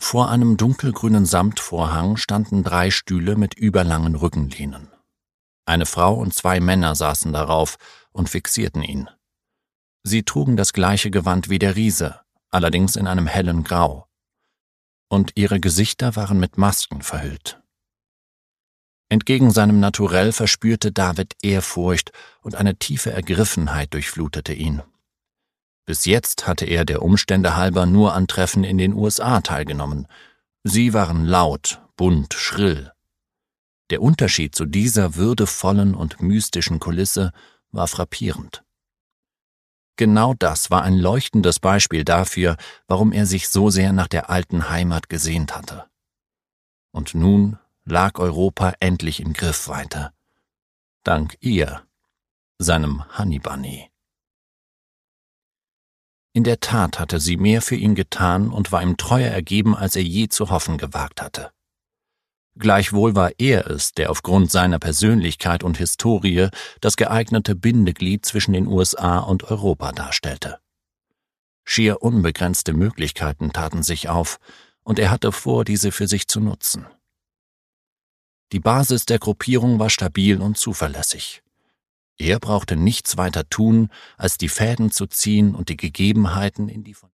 Vor einem dunkelgrünen Samtvorhang standen 3 Stühle mit überlangen Rückenlehnen. Eine Frau und 2 Männer saßen darauf und fixierten ihn. Sie trugen das gleiche Gewand wie der Riese, allerdings in einem hellen Grau. Und ihre Gesichter waren mit Masken verhüllt. Entgegen seinem Naturell verspürte David Ehrfurcht und eine tiefe Ergriffenheit durchflutete ihn. Bis jetzt hatte er der Umstände halber nur an Treffen in den USA teilgenommen. Sie waren laut, bunt, schrill. Der Unterschied zu dieser würdevollen und mystischen Kulisse war frappierend. Genau das war ein leuchtendes Beispiel dafür, warum er sich so sehr nach der alten Heimat gesehnt hatte. Und nun lag Europa endlich in Griffweite. Dank ihr, seinem Honeybunny. In der Tat hatte sie mehr für ihn getan und war ihm treuer ergeben, als er je zu hoffen gewagt hatte. Gleichwohl war er es, der aufgrund seiner Persönlichkeit und Historie das geeignete Bindeglied zwischen den USA und Europa darstellte. Schier unbegrenzte Möglichkeiten taten sich auf, und er hatte vor, diese für sich zu nutzen. Die Basis der Gruppierung war stabil und zuverlässig. Er brauchte nichts weiter tun, als die Fäden zu ziehen und die Gegebenheiten in die von